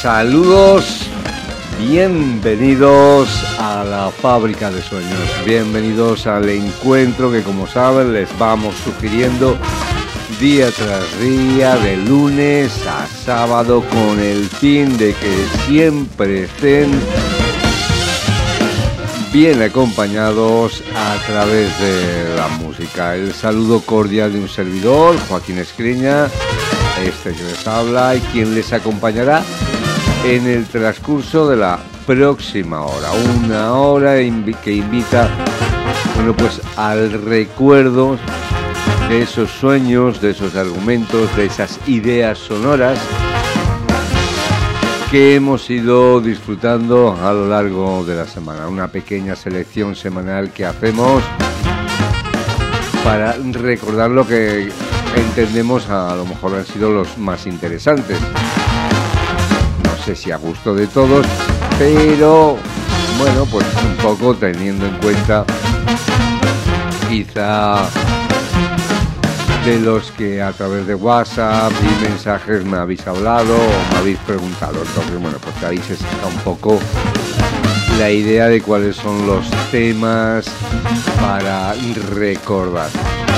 Saludos, bienvenidos a la Fábrica de Sueños, bienvenidos al encuentro que, como saben, les vamos sugiriendo día tras día, de lunes a sábado, con el fin de que siempre estén bien acompañados a través de la música. El saludo cordial de un servidor, Joaquín Escriña, que les habla y quien les acompañará en el transcurso de la próxima hora. Una hora que invita, pues al recuerdo de esos sueños, de esos argumentos, de esas ideas sonoras que hemos ido disfrutando a lo largo de la semana. Una pequeña selección semanal que hacemos para recordar lo que entendemos a lo mejor han sido los más interesantes. No sé si a gusto de todos, pero bueno, pues un poco teniendo en cuenta quizá de los que a través de WhatsApp y mensajes me habéis hablado o me habéis preguntado. Entonces, bueno, pues ahí se saca un poco la idea de cuáles son los temas para recordar.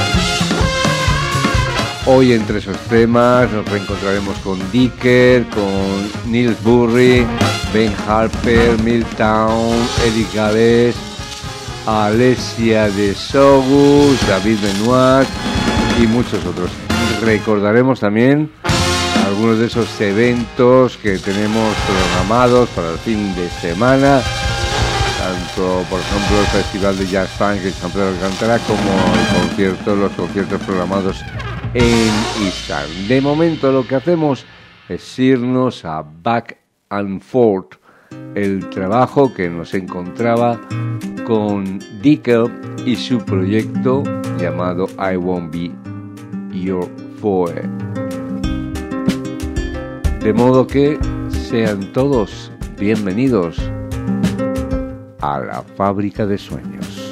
Hoy, entre esos temas, nos reencontraremos con Dicker, con Niels Burry, Ben Harper, Milltown, Eric Gales, Alessia de Sogus, David Benoit y muchos otros. Recordaremos también algunos de esos eventos que tenemos programados para el fin de semana, tanto por ejemplo el Festival de Jazz Funk en San Pedro de Alcántara como los conciertos programados en Isar. De momento lo que hacemos es irnos a Back and Forth, el trabajo que nos encontraba con Dicker y su proyecto llamado I Won't Be Your Foe. De modo que sean todos bienvenidos a la Fábrica de Sueños.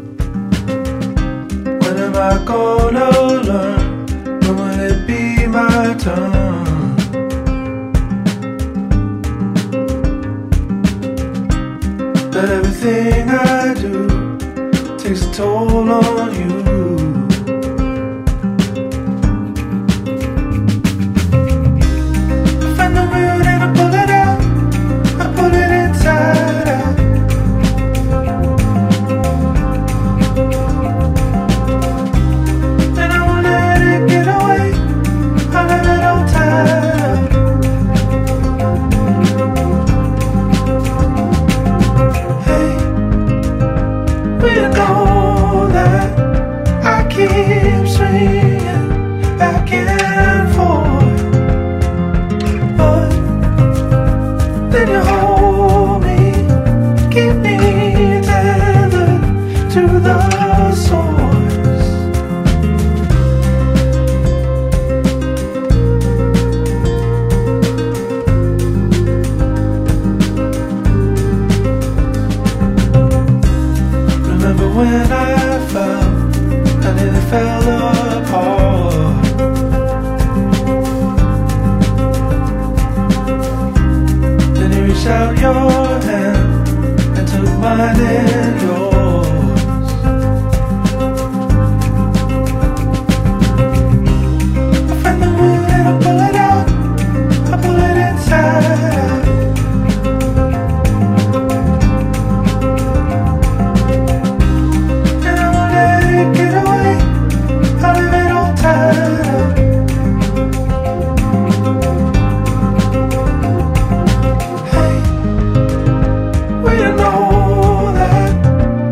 When am I gonna learn? When will it be my turn? But everything I do takes a toll on you. I find the root and I pull it out. I pull it inside out. And I won't let it get away. I'll let it all tied up. Hey, we know that I keep swinging back and forth, but then you hold me, keep me tethered to the source. Remember when I fell, I nearly fell apart. Then you reached out your hand and took mine in yours. I find the wood and I pull it out. I pull it inside out. And I won't let it get away. I'll leave it all tied up. Hey, we know that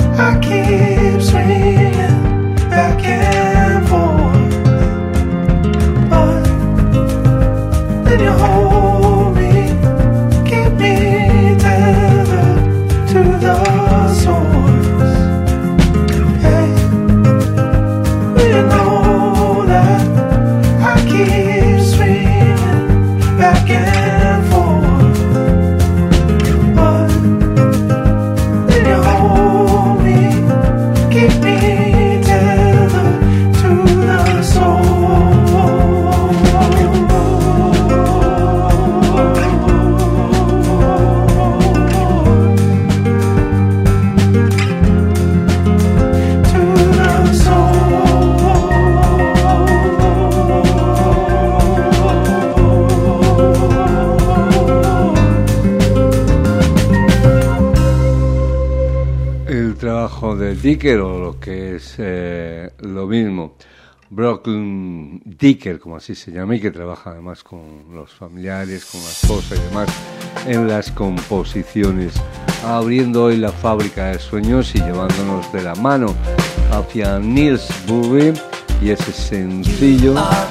trabajo de Dicker, o lo que es lo mismo, Brooklyn Dicker, como así se llama, y que trabaja además con los familiares, con la esposa y demás en las composiciones, abriendo hoy la fábrica de sueños y llevándonos de la mano hacia Niels Burri y ese sencillo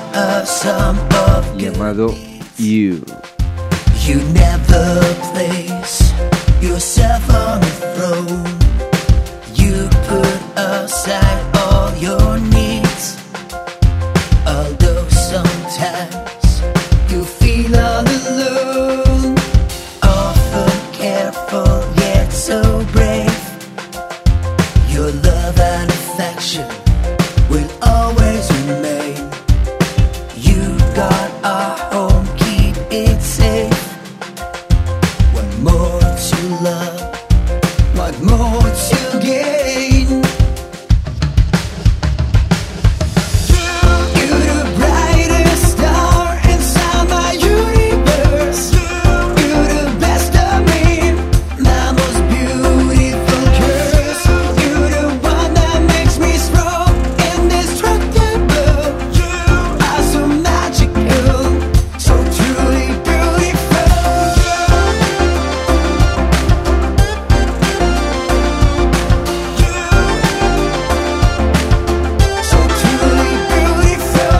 llamado You. You never place yourself on the throne. You put aside all your needs. Although sometimes you feel all alone, often careful yet so brave. Your love and affection will always remain. You got our home, keep it safe. What more to love? What more to gain? You're the brightest star inside my universe. You're the best of me, my most beautiful curse. You're the one that makes me strong, indestructible. You are so magical, so truly beautiful. So truly beautiful.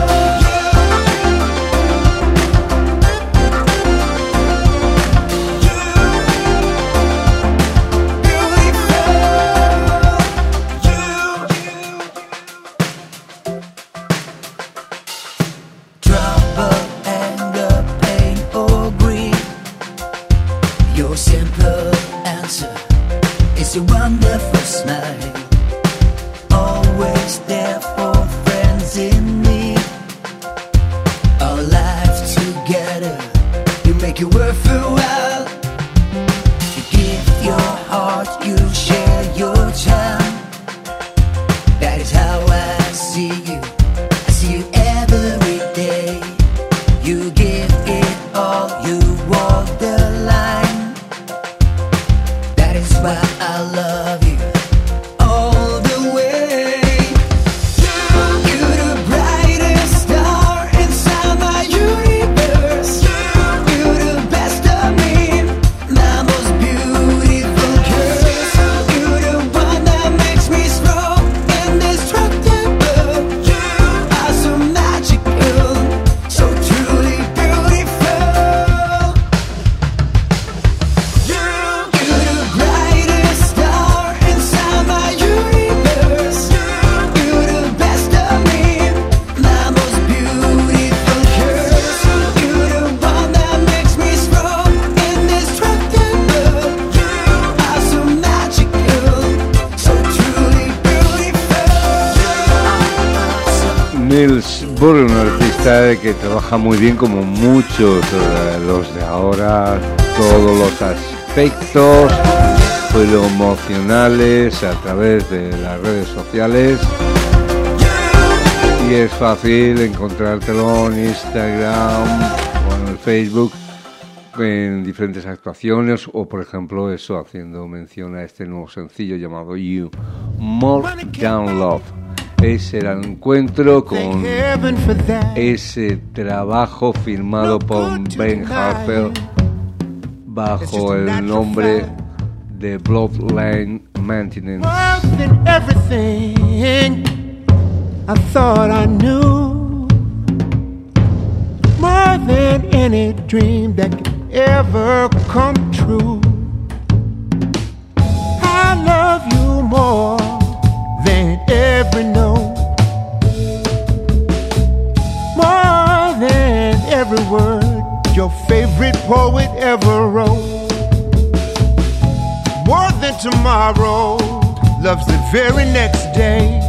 Drop of anger, pain or greed, your simple answer is a wonderful smile. Always there for friends in need. Our lives together, you make it worthwhile. You give your heart, you share your time. That is how I see you. I see you every day. You give it all, you walk the line. That is why I love you all the way. You're the brightest star inside my universe. You're the best of me, my most beautiful curse. You're the one that makes me strong, indestructible. You are so magical, so truly beautiful. You're the brightest star inside my universe. You're the best of me, my most beautiful curse. You're the one that makes me strong, indestructible. You are so magical, so truly beautiful. Niels Burri, un artista que trabaja muy bien, como muchos los de ahora, todos los aspectos promocionales a través de las redes sociales, y es fácil encontrártelo en Instagram o en el Facebook en diferentes actuaciones, o por ejemplo eso, haciendo mención a este nuevo sencillo llamado You, More Than Love. Es el encuentro con ese trabajo firmado por Ben Harper bajo el nombre de Bloodline Maintenance. More than everything I thought I knew, more than any dream that could ever come true. I love you more than every note, more than every word your favorite poet ever wrote. More than tomorrow, love's the very next day.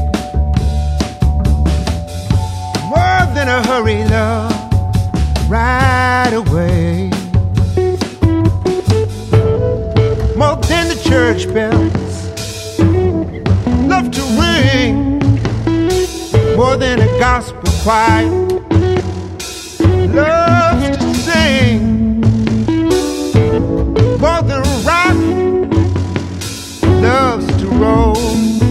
More than a hurry, love, right away. More than the church bells, love to ring. More than a gospel choir, love to sing. More than rock, loves to roll.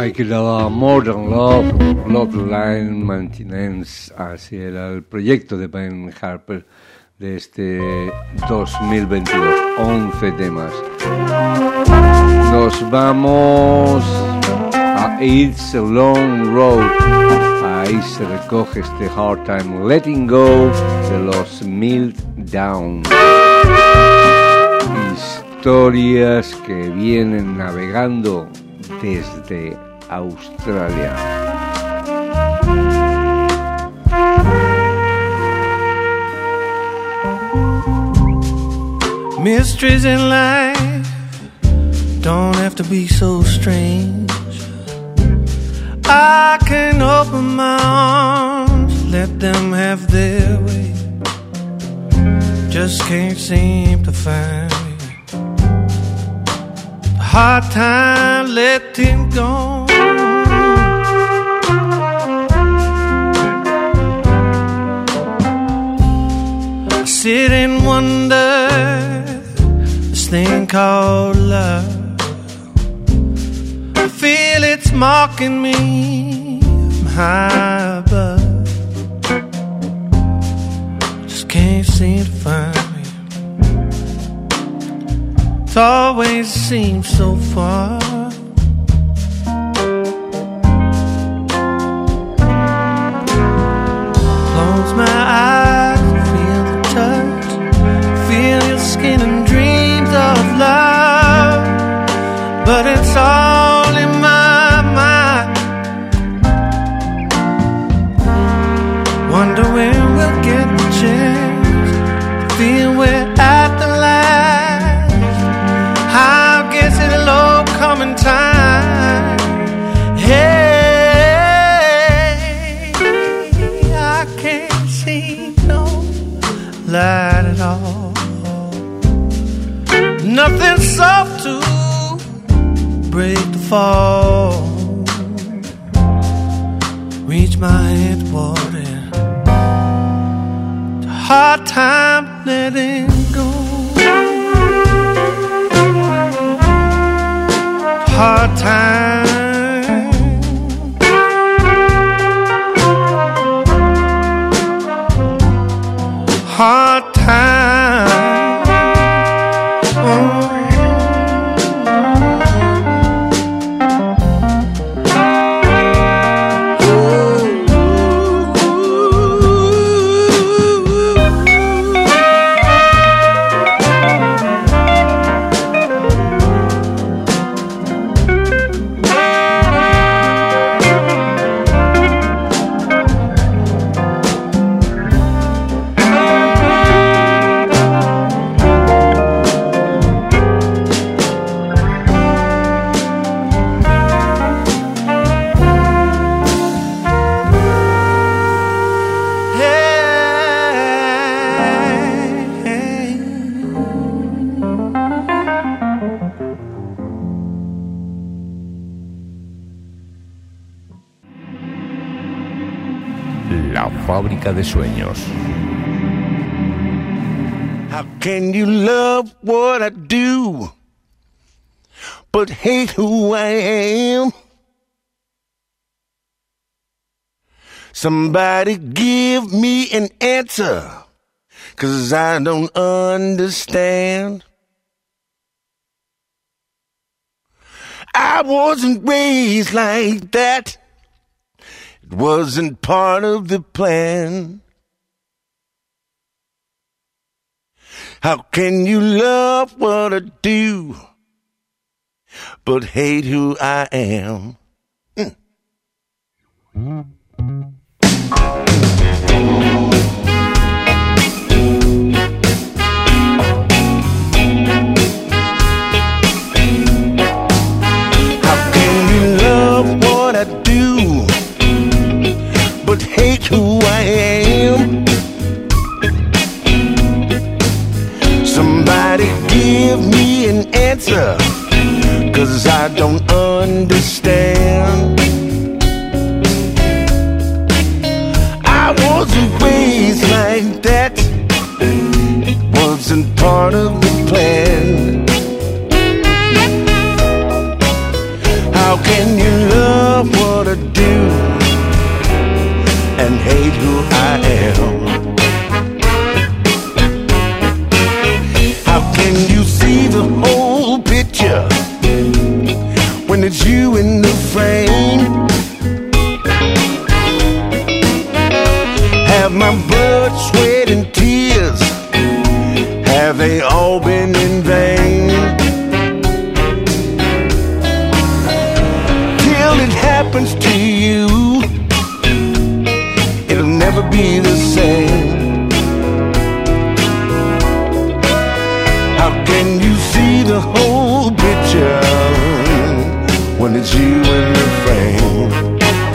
Ahí quedaba More Than Love, Bloodline Maintenance, así era el proyecto de Ben Harper de este 2022, 11 temas. Nos vamos a It's a Long Road, ahí se recoge este Hard Time Letting Go de los Meltdown. Historias que vienen navegando desde Australia. Mysteries in life don't have to be so strange. I can open my arms, let them have their way. Just can't seem to find hard time letting go. I sit and wonder, this thing called love, I feel it's mocking me from high above. Just can't seem to find me. It always seems so far. Close my eyes, feel the touch, feel your skin and dreams of love. But it's all in my mind. Wonder when we'll get the chance to feel we're at the last. I guess it'll all come in time. Hey, I can't see no light at all. Nothing soft to break the fall. Reach my hand toward it. The hard time letting go. Hard time, hard time. Fábrica de sueños. How can you love what I do, but hate who I am? Somebody give me an answer, 'cause I don't understand. I wasn't raised like that. It wasn't part of the plan. How can you love what I do, but hate who I am? How can you love what I do, but hate who I am? Somebody give me an answer, 'cause I don't understand. I wasn't raised like that. It wasn't part of the plan. How can you love hate who I am. How can you see the whole picture when it's you in the frame? Have my blood, sweat, and tears, have they all been in vain? Till it happens to you, it'll never be the same. How can you see the whole picture when it's you in the frame?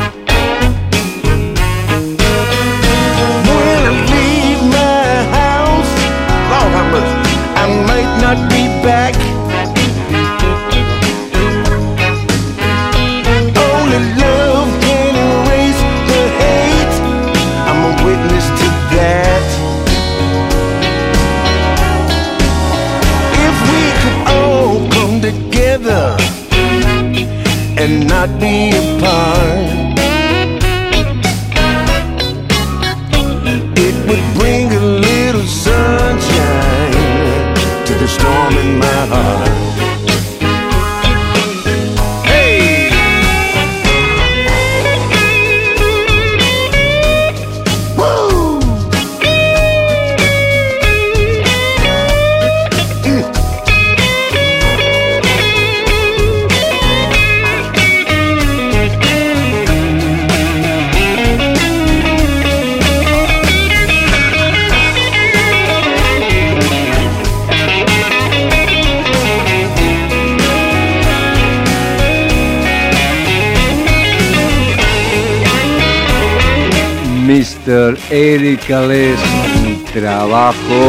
I might not be back. Only love can erase the hate. I'm a witness to that. If we could all come together and not be apart, it would bring a little sunshine to the storm in my heart. Hey! Woo! Mr. Eric Gales, un trabajo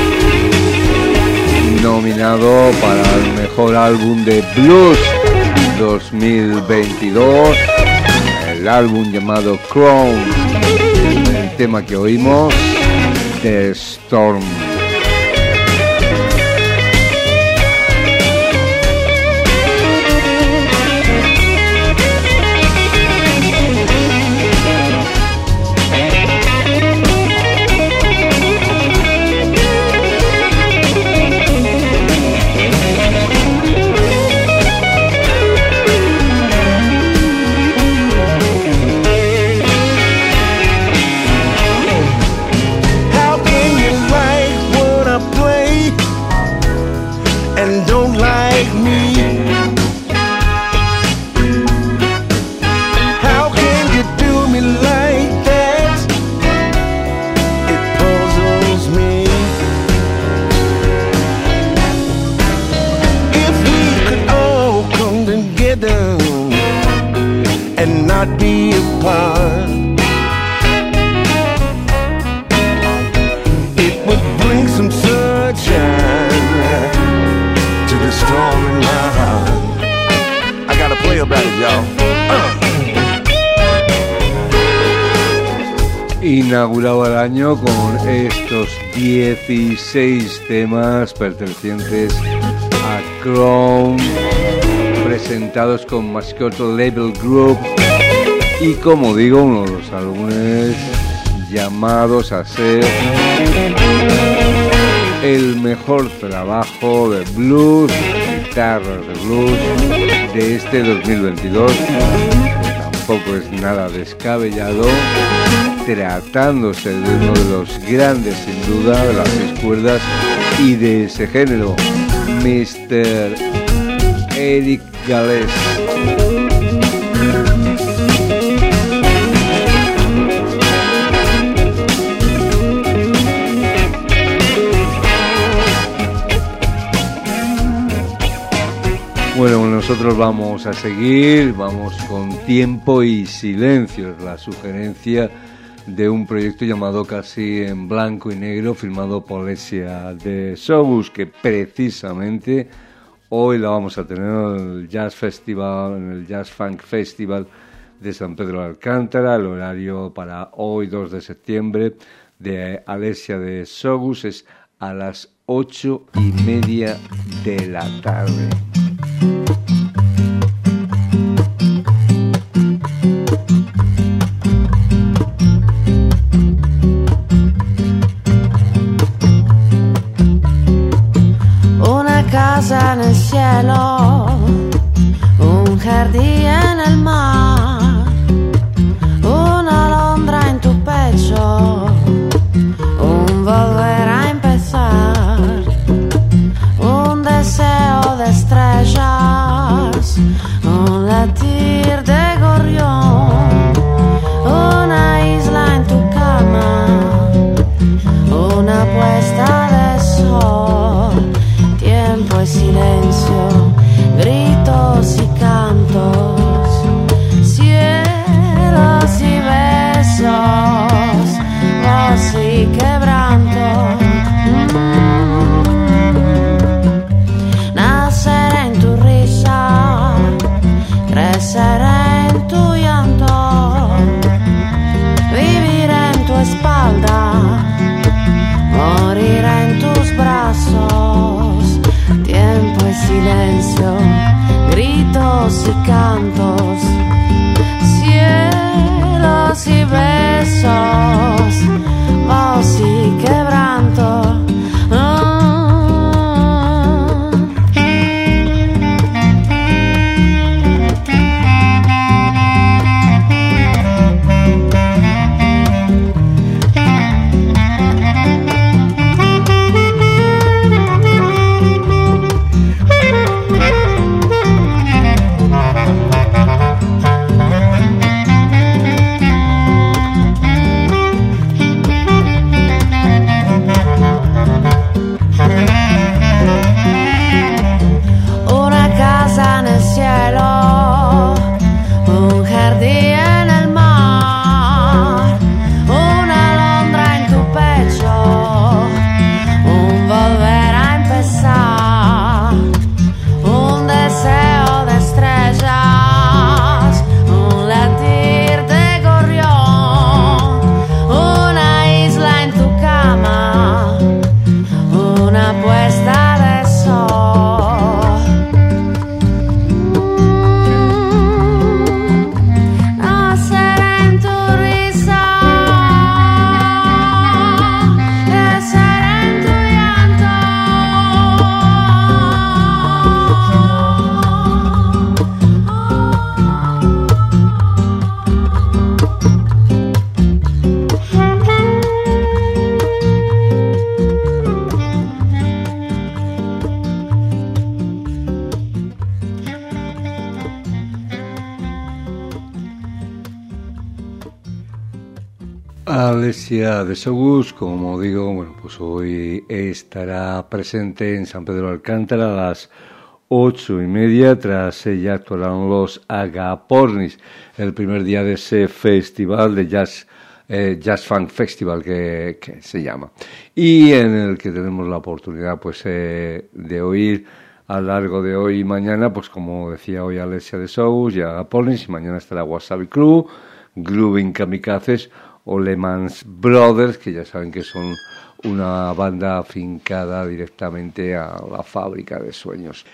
nominado para el mejor álbum de blues 2022, el álbum llamado Crown, el tema que oímos, The Storm. Be apart, it would bring some sunshine to the storm in my heart. I gotta play about it, y'all. Inauguraba el año con estos 16 temas pertenecientes a Crown, presentados con Mascotto Label Group. Y como digo, uno de los álbumes llamados a ser el mejor trabajo de blues, de guitarras de blues de este 2022. Tampoco es nada descabellado, tratándose de uno de los grandes, sin duda, de las 6 cuerdas y de ese género, Mr. Eric Gales. Bueno, nosotros vamos a seguir, vamos con Tiempo y Silencio, es la sugerencia de un proyecto llamado Casi en Blanco y Negro, firmado por Alessia de Sogus, que precisamente hoy la vamos a tener en el Jazz Festival, en el Jazz Funk Festival de San Pedro de Alcántara. El horario para hoy, 2 de septiembre, de Alessia de Sogus es a las 8:30 de la tarde. nel cielo, un jardín en el mar, una alondra en tu pecho, un volver a empezar, un deseo de estrellas, un latir de gorrión, una isla en tu cama, una puesta de sol, tiempo y silencio, gritos y cantos, cielos y besos, voz y quebranto. Nacer en tu risa, crecer en tu llanto, vivir en tu espalda, morir en tus brazos, tiempo y silencio, gritos y cantos, cielos y besos, voz y quebranto. Alessia de Sousa, como digo, bueno, pues hoy estará presente en San Pedro de Alcántara a las 8:30. Tras ella actuarán los Agapornis, el primer día de ese festival de jazz, Jazz Funk Festival que se llama, y en el que tenemos la oportunidad pues de oír a lo largo de hoy y mañana, pues como decía hoy Alessia de Sousa y Agapornis, y mañana estará Wasabi Crew, Grooving Kamikazes o Lehman's Brothers, que ya saben que son una banda afincada directamente a la fábrica de sueños.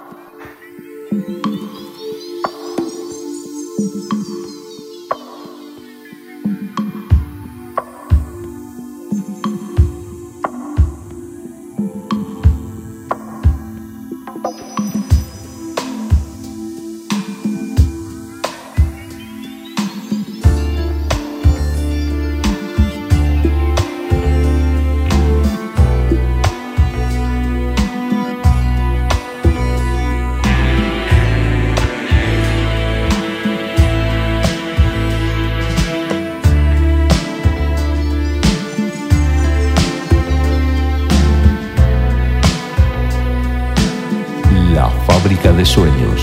Fábrica de sueños.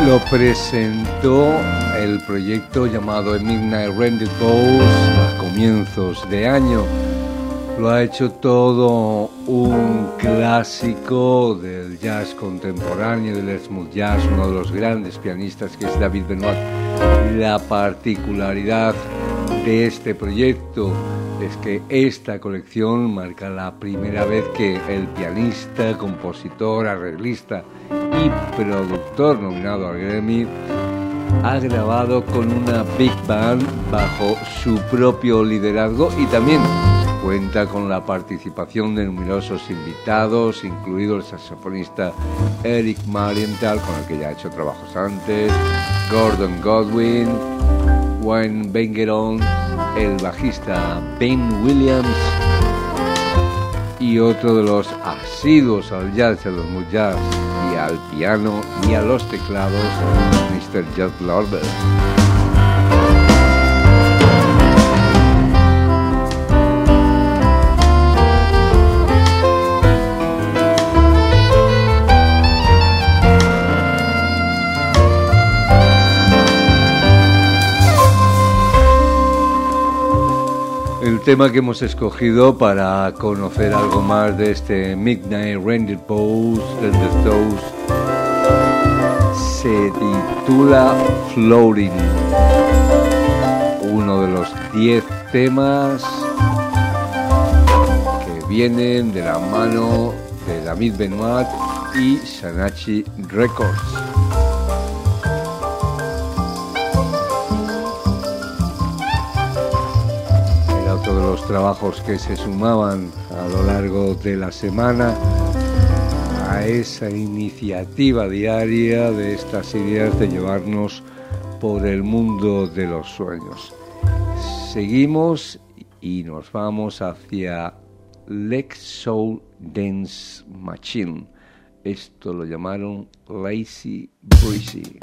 lo presentó el proyecto llamado The Midnight Rendezvous a comienzos de año. Lo ha hecho todo un clásico del jazz contemporáneo, del smooth jazz, uno de los grandes pianistas que es David Benoit. La particularidad de este proyecto es que esta colección marca la primera vez que el pianista, compositor, arreglista y productor nominado al Grammy ha grabado con una big band bajo su propio liderazgo y también cuenta con la participación de numerosos invitados, incluido el saxofonista Eric Marienthal, con el que ya ha hecho trabajos antes, Gordon Goodwin, Wayne Bengeron, el bajista Ben Williams y otro de los asiduos al jazz, a los smooth jazz y al piano y a los teclados, Mr. Judd Lorber. El tema que hemos escogido para conocer algo más de este Midnight Rendezvous se titula Floating, uno de los 10 temas que vienen de la mano de David Benoit y Shanachi Records. De los trabajos que se sumaban a lo largo de la semana a esa iniciativa diaria de estas ideas de llevarnos por el mundo de los sueños. Seguimos y nos vamos hacia Lex Soul Dance Machine. Esto lo llamaron Lazy Breezy.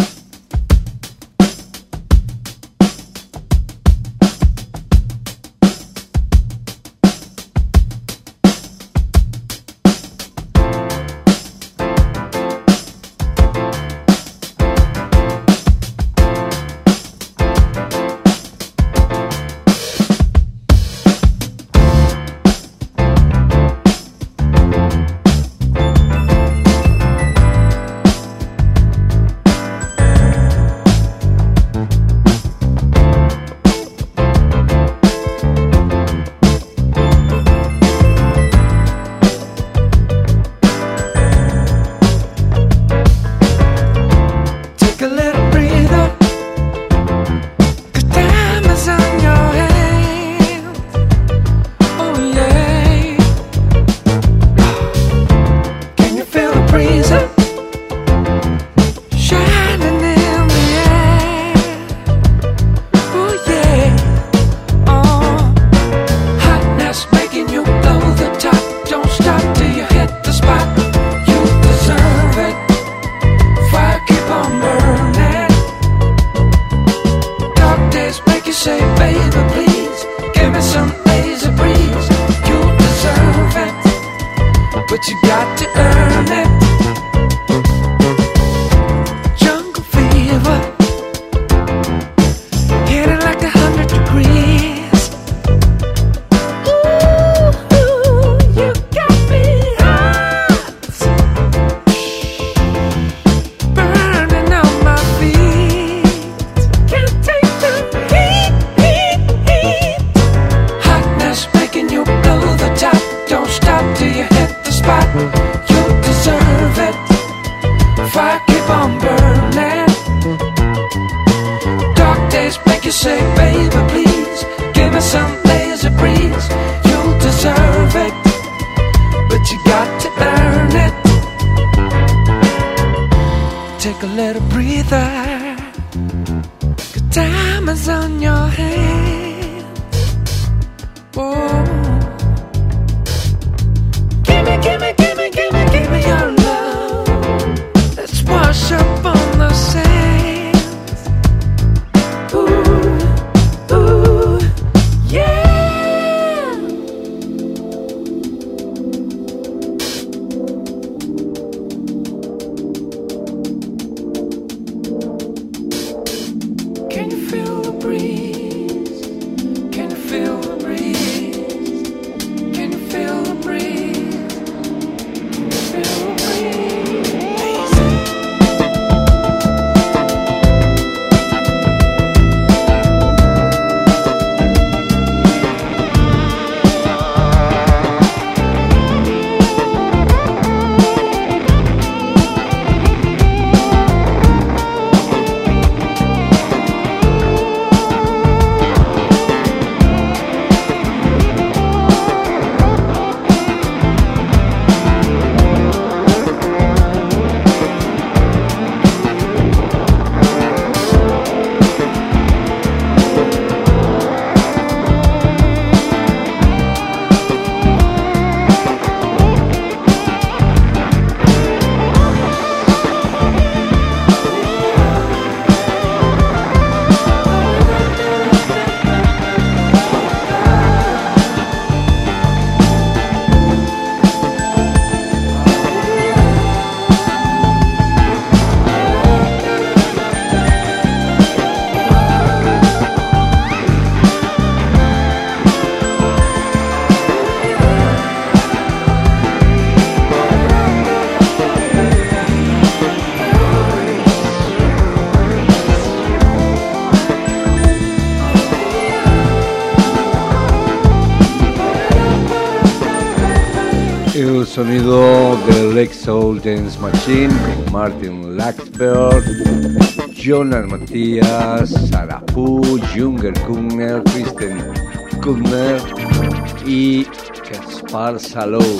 El sonido de Lake Soul Dance Machine con Martin Laxberg, Jonas Matthias, Sarah Pugh, Junger Kuhner, Kristen Kuhner y Kaspar Salou.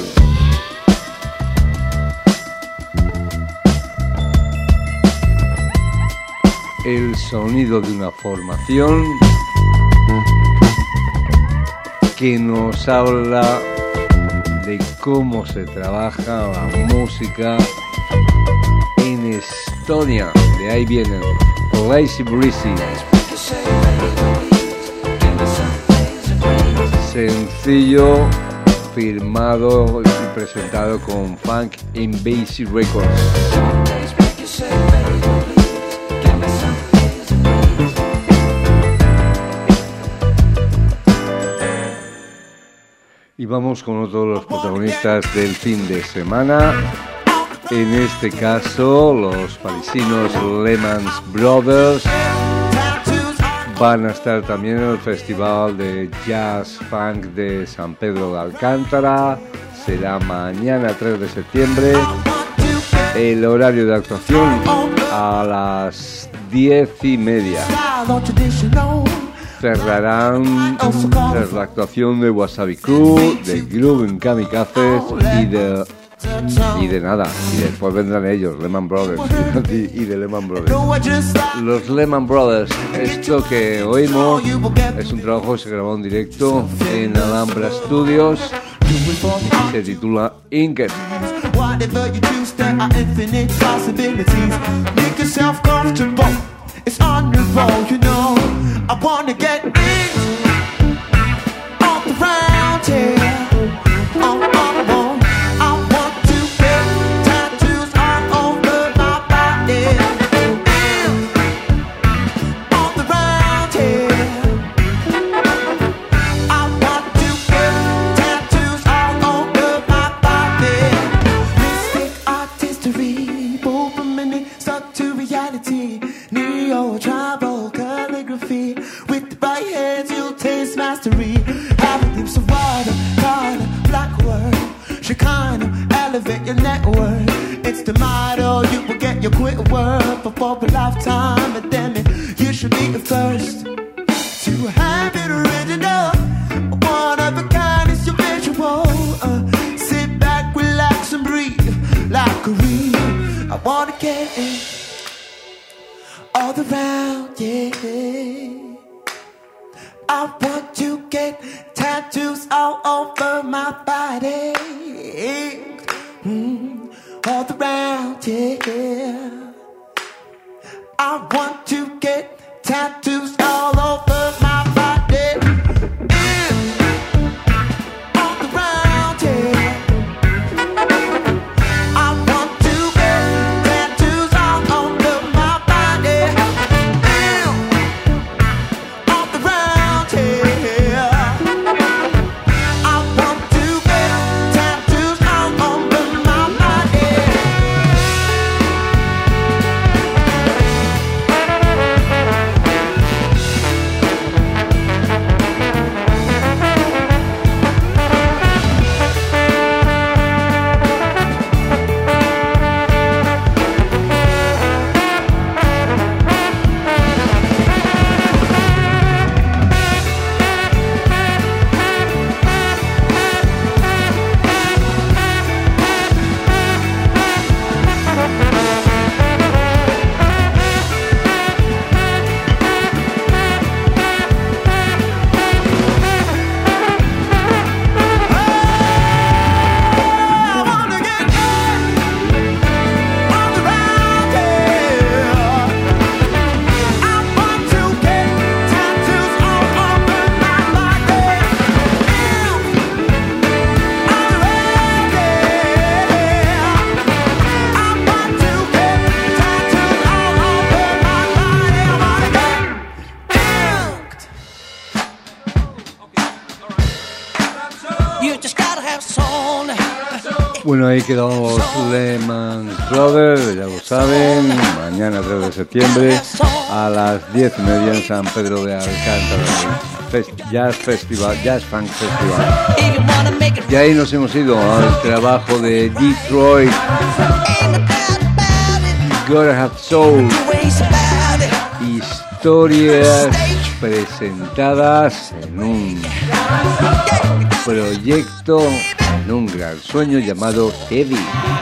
El sonido de una formación que nos habla de cómo se trabaja la música en Estonia. De ahí vienen Lazy Breezy, sencillo firmado y presentado con Funk in Basic Records. Y vamos con otro de los protagonistas del fin de semana. En este caso, los parisinos Lehman Brothers van a estar también en el Festival de Jazz Funk de San Pedro de Alcántara. Será mañana 3 de septiembre. El horario de actuación a las 10:30. Cerrarán tras la actuación de Wasabi Crew, de Groovin' Kamikazes y de nada. Y después vendrán ellos, Lehman Brothers, y de Lehman Brothers. Los Lehman Brothers, esto que oímos es un trabajo que se grabó en directo en Alhambra Studios y se titula Inked. Whatever you do, there are infinite possibilities. Make yourself comfortable. It's on your roll, you know. I wanna get in all around here. I want to get tattoos all over my body. All around here. I want to get tattoos all over my body. Mystic artistry, move from minute stuck to reality. Neo tribal calligraphy. With the right hands you'll taste mastery. Have lips of water, color, black word. Shekinah, elevate your network. It's the motto, you will get your quick word before a lifetime. But damn it, you should be the first to have it original. One of a kind is your visual. Sit back, relax and breathe like a reed. I wanna get in all around, yeah. I want to get tattoos all over my body. All around, yeah. I want to get tattoos all over my body. All around, yeah. I want to get tattoos all over my body. All around, yeah. I want to get tattoos all over my body. Bueno, ahí quedamos Lehman Brothers, ya lo saben, mañana 3 de septiembre a las 10:30 en San Pedro de Alcántara, Jazz Festival, Jazz Funk Festival. Y ahí nos hemos ido al trabajo de Detroit, Gotta Have Soul, historias presentadas en un proyecto, en un gran sueño llamado Heavy.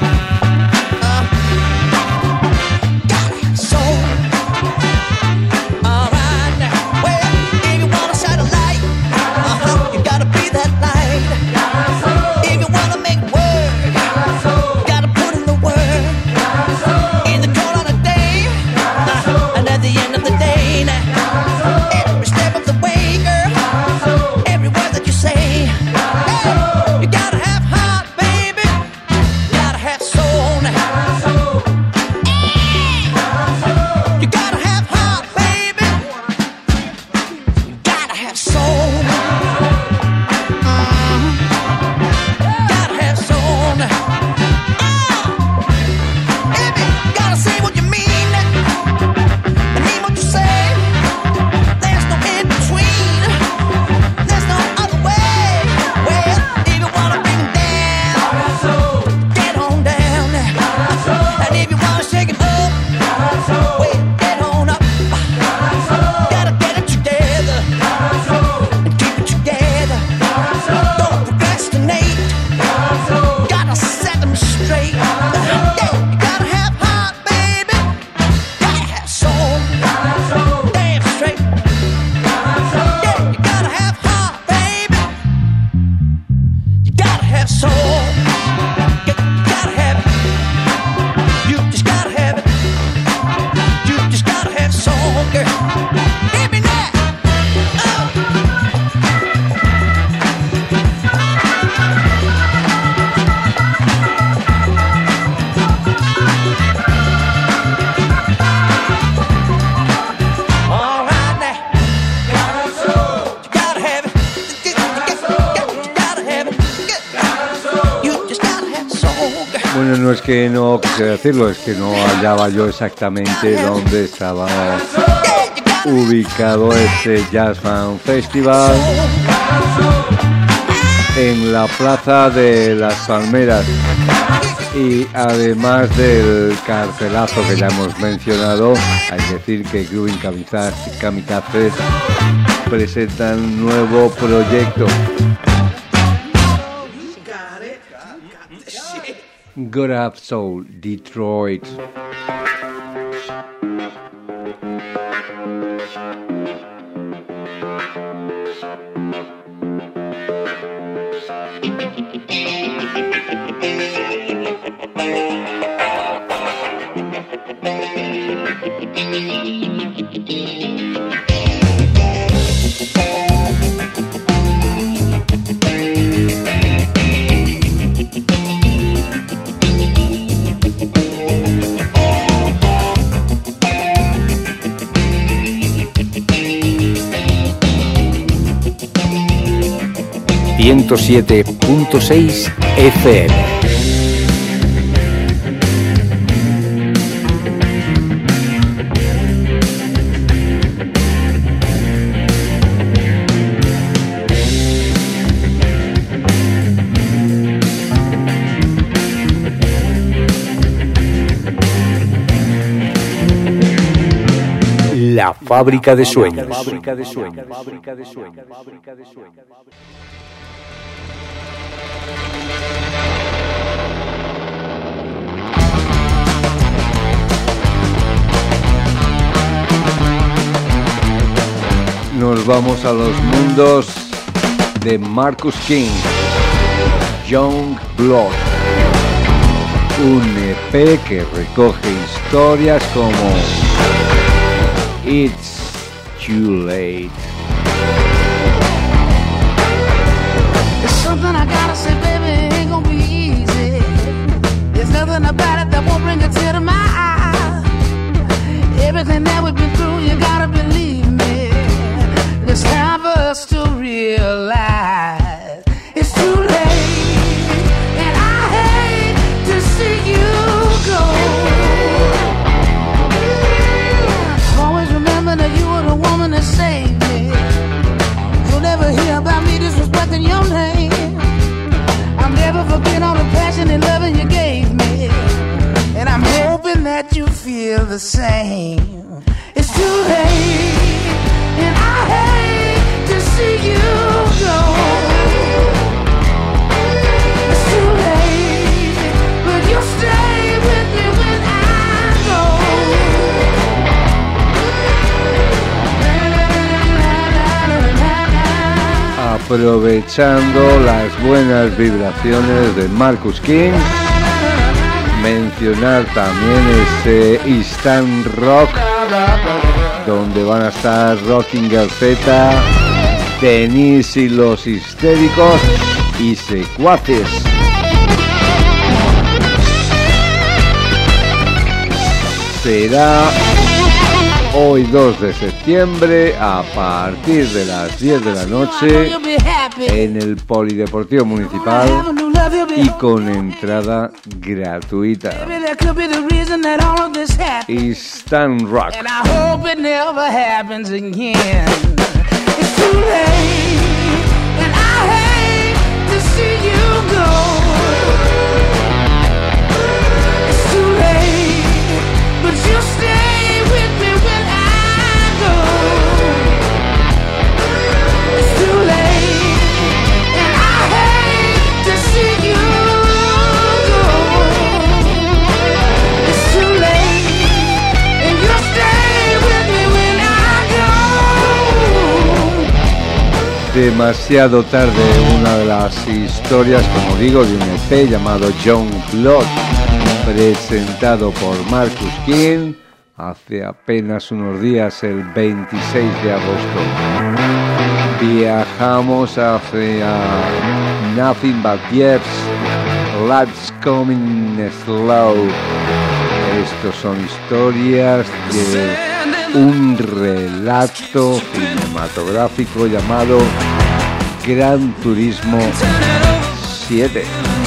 Bueno, no es que no quisiera decirlo, es que no hallaba yo exactamente dónde estaba ubicado este Jazz Funk Festival, en la Plaza de las Palmeras. Y además del cartelazo que ya hemos mencionado, hay que decir que Groovin Kamikazes presentan un nuevo proyecto. Gotta Have Soul, Detroit. ...107.6 FM. La fábrica de sueños. Nos vamos a los mundos de Marcus King, Young Blood, un EP que recoge historias como It's Too Late. There's something I gotta say, baby, ain't gonna be easy. There's nothing about it that won't bring a tear to my eye. Everything that we've been through, you gotta believe me. It's time for us to realize it's too late, and I hate the same. It's too late, and I hate to see you go. It's too late, but you'll stay with me when I go. Aprovechando las buenas vibraciones de Marcus King, mencionar también ese Instant Rock, donde van a estar Rocking Girl Z, Denise y los Histéricos y Secuaces. Será hoy 2 de septiembre a partir de las 10 de la noche en el Polideportivo Municipal y con entrada gratuita. Instant Rock. And I hope it never happens again. It's too late, and I hate to see you go. It's too late, but you'll stay with me when I go. It's too late, and I hate to see you go. It's too late, and you'll stay with me when I go. Demasiado tarde, una de las historias, como digo, de un EP llamado Young Blood, presentado por Marcus King hace apenas unos días, el 26 de agosto. Viajamos hacia Nothing But Yes, Life's Coming Slow. Estos son historias de un relato cinematográfico llamado Gran Turismo 7.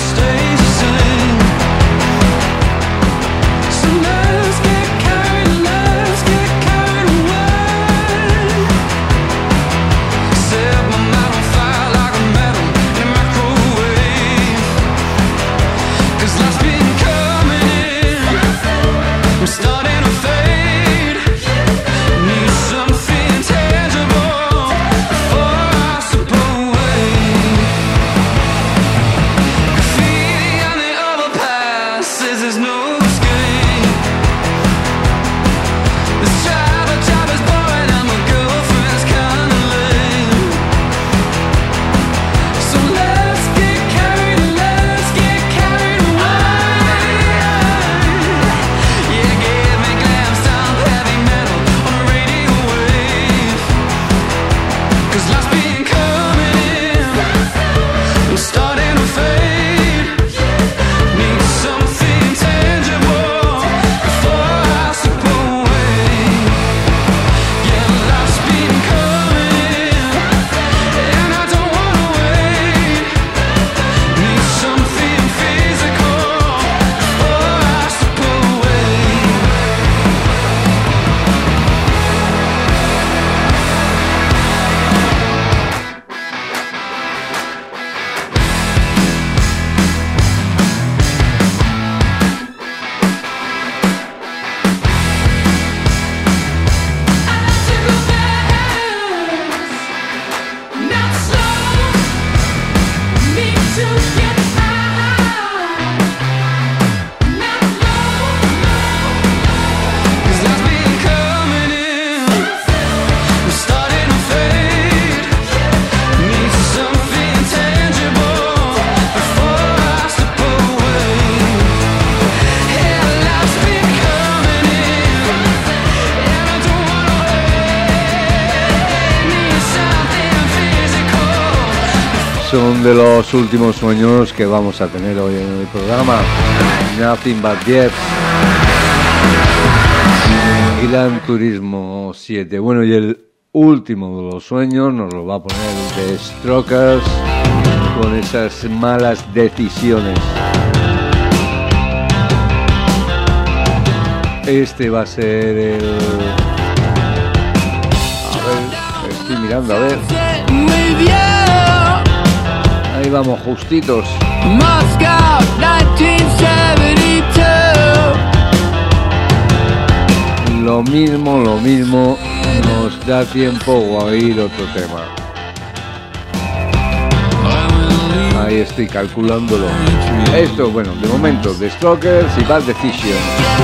Son de los últimos sueños que vamos a tener hoy en el programa. Nothing But Yes, Gran Turismo 7. Bueno, y el último de los sueños nos lo va a poner The Strokers con esas malas decisiones. Este va a ser el... A ver, estoy mirando, a ver. Ahí vamos, justitos. Moscow, 1972. mismo nos da tiempo a oír otro tema. Ahí estoy calculándolo. Esto, bueno, de momento, The Strokers y Bad Decision.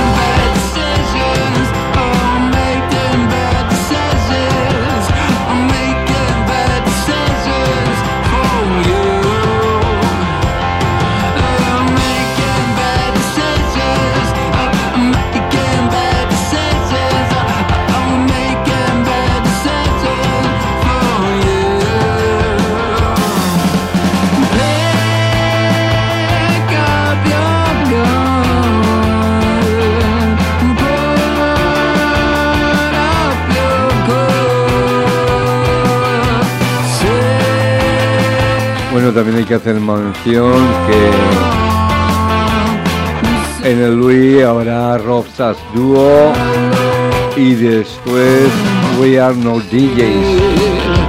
Bueno, también hay que hacer mención que en el Louis habrá Rockstars Duo y después We Are No DJs.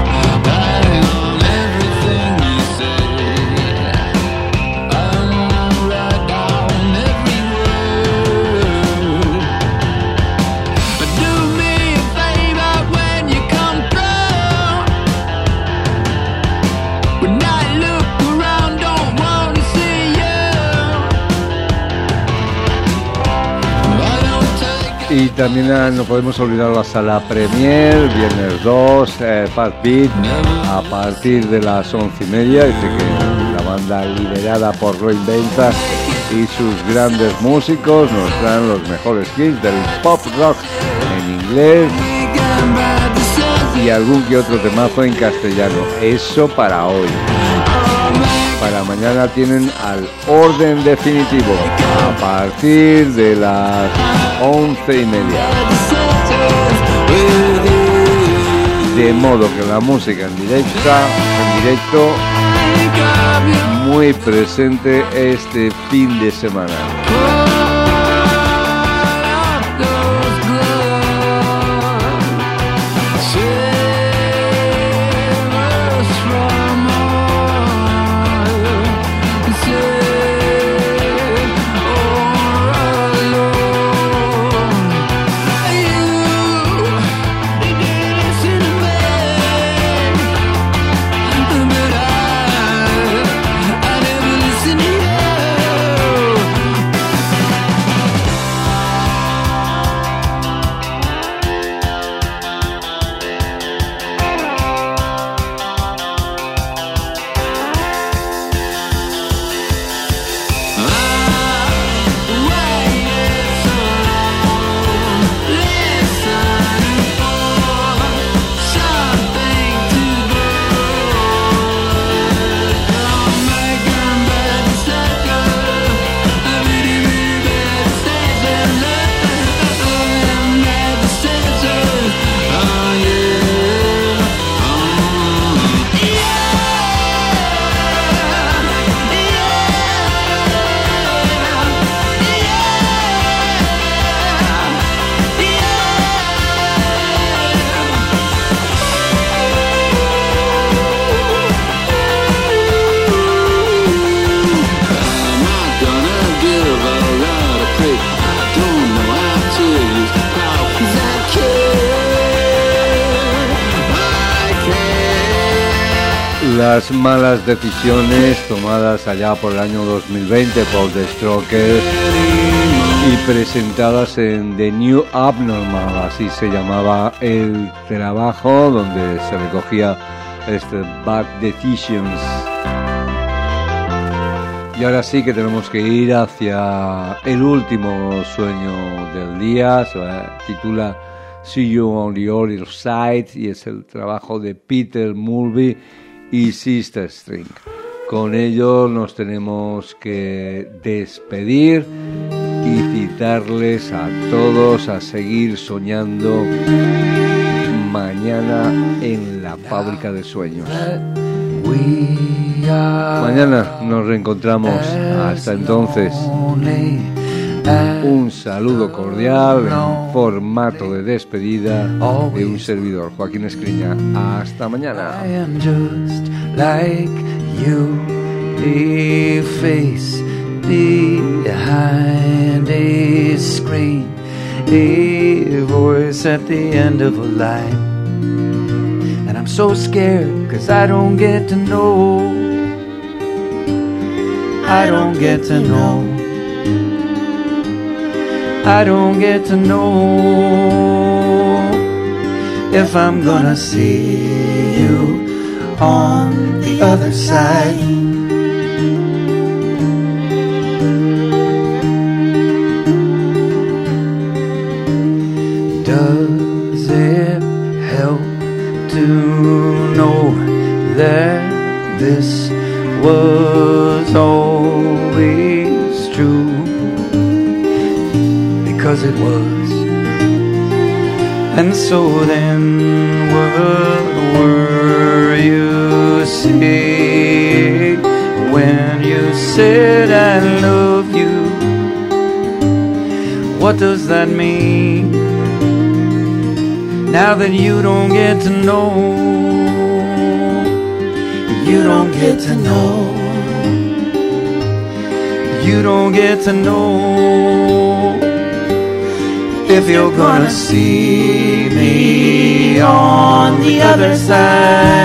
Y también no podemos olvidar la sala Premier, viernes 2, Fast Beat, a partir de las 11:30. Dice que la banda liderada por Roy Benta y sus grandes músicos nos traen los mejores hits del pop rock en inglés y algún que otro temazo en castellano. Eso para hoy. Para mañana tienen al orden definitivo a partir de las 11:30. De modo que la música en directo muy presente este fin de semana. Las malas decisiones tomadas allá por el año 2020 por The Strokers y presentadas en The New Abnormal, así se llamaba el trabajo donde se recogía este Bad Decisions. Y ahora sí que tenemos que ir hacia el último sueño del día, se titula See You on the Other Side y es el trabajo de Peter Mulvey y Sister String. Con ello nos tenemos que despedir y citarles a todos a seguir soñando mañana en la Fábrica de Sueños. Mañana nos reencontramos. Hasta entonces, un saludo cordial en formato de despedida de un servidor, Joaquín Escriña. Hasta mañana. A face behind a screen, a voice voice at the end of a line. And I'm so scared 'cause I don't get to know. I don't get to know. I don't get to know if I'm gonna see you on the other side. Does it help to know that this was always true? Because it was. And so then what were you saying when you said I love you? What does that mean now that you don't get to know? You don't get to know. You don't get to know if you're gonna see me on the other side.